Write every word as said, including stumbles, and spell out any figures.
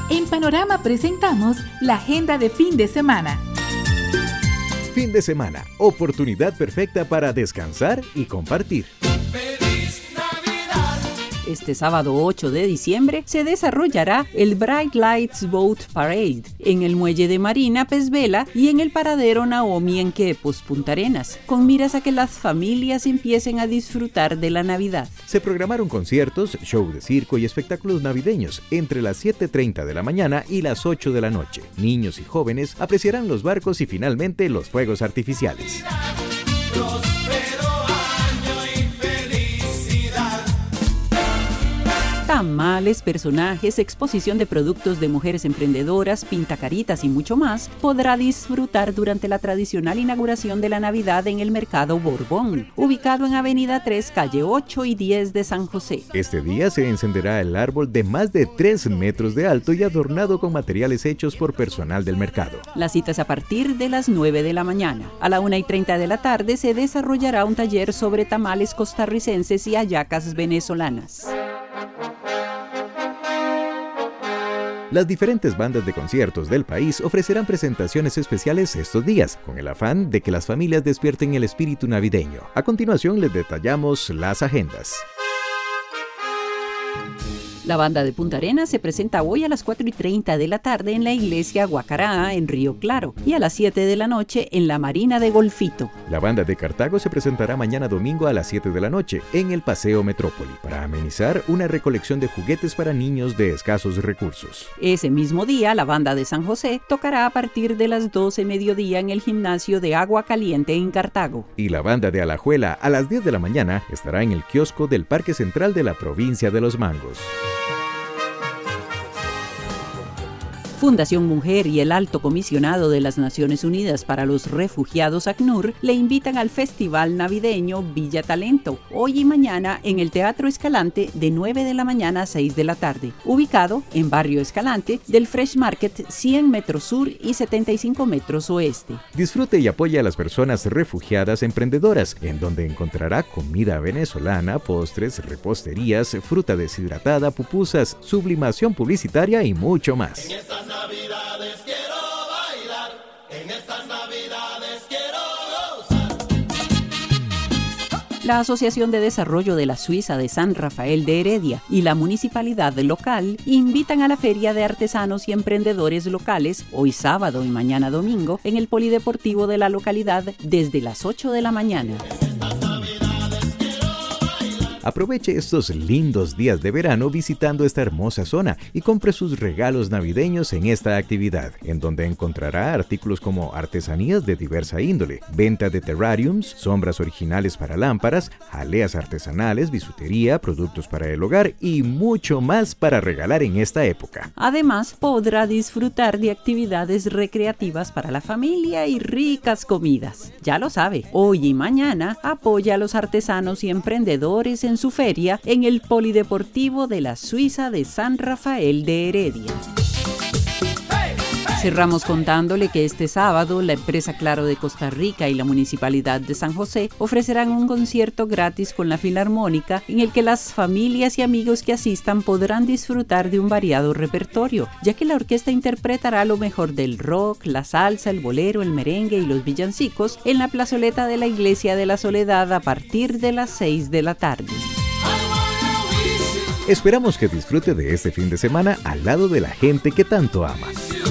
En Panorama presentamos la agenda de fin de semana. Fin de semana, oportunidad perfecta para descansar y compartir. Este sábado ocho de diciembre se desarrollará el Bright Lights Boat Parade en el muelle de Marina Pez Vela y en el paradero Naomi en Quepos, Punta Arenas, con miras a que las familias empiecen a disfrutar de la Navidad. Se programaron conciertos, show de circo y espectáculos navideños entre las siete y media de la mañana y las ocho de la noche. Niños y jóvenes apreciarán los barcos y finalmente los fuegos artificiales. Tamales, personajes, exposición de productos de mujeres emprendedoras, pintacaritas y mucho más podrá disfrutar durante la tradicional inauguración de la Navidad en el Mercado Borbón, ubicado en Avenida tres, calle ocho y diez de San José. Este día se encenderá el árbol de más de tres metros de alto y adornado con materiales hechos por personal del mercado. La cita es a partir de las nueve de la mañana. A la una y treinta de la tarde se desarrollará un taller sobre tamales costarricenses y hallacas venezolanas. Las diferentes bandas de conciertos del país ofrecerán presentaciones especiales estos días, con el afán de que las familias despierten el espíritu navideño. A continuación les detallamos las agendas. La banda de Punta Arenas se presenta hoy a las cuatro y treinta de la tarde en la iglesia Guacará, en Río Claro, y a las siete de la noche en la Marina de Golfito. La banda de Cartago se presentará mañana domingo a las siete de la noche en el Paseo Metrópoli, para amenizar una recolección de juguetes para niños de escasos recursos. Ese mismo día, la banda de San José tocará a partir de las doce mediodía en el gimnasio de Agua Caliente en Cartago. Y la banda de Alajuela a las diez de la mañana estará en el kiosco del Parque Central de la provincia de Los Mangos. Fundación Mujer y el Alto Comisionado de las Naciones Unidas para los Refugiados ACNUR le invitan al Festival Navideño Villa Talento, hoy y mañana en el Teatro Escalante de nueve de la mañana a seis de la tarde, ubicado en Barrio Escalante del Fresh Market cien metros sur y setenta y cinco metros oeste. Disfrute y apoye a las personas refugiadas emprendedoras, en donde encontrará comida venezolana, postres, reposterías, fruta deshidratada, pupusas, sublimación publicitaria y mucho más. Navidades quiero bailar, en estas navidades quiero gozar. La Asociación de Desarrollo de la Suiza de San Rafael de Heredia y la municipalidad local invitan a la Feria de Artesanos y Emprendedores Locales, hoy sábado y mañana domingo, en el Polideportivo de la localidad desde las ocho de la mañana. Aproveche estos lindos días de verano visitando esta hermosa zona y compre sus regalos navideños en esta actividad, en donde encontrará artículos como artesanías de diversa índole, venta de terrariums, sombras originales para lámparas, jaleas artesanales, bisutería, productos para el hogar y mucho más para regalar en esta época. Además, podrá disfrutar de actividades recreativas para la familia y ricas comidas. Ya lo sabe, hoy y mañana apoya a los artesanos y emprendedores en su feria en el Polideportivo de la Suiza de San Rafael de Heredia. Cerramos contándole que este sábado la empresa Claro de Costa Rica y la Municipalidad de San José ofrecerán un concierto gratis con la Filarmónica en el que las familias y amigos que asistan podrán disfrutar de un variado repertorio, ya que la orquesta interpretará lo mejor del rock, la salsa, el bolero, el merengue y los villancicos en la plazoleta de la Iglesia de la Soledad a partir de las seis de la tarde. Esperamos que disfrute de este fin de semana al lado de la gente que tanto ama.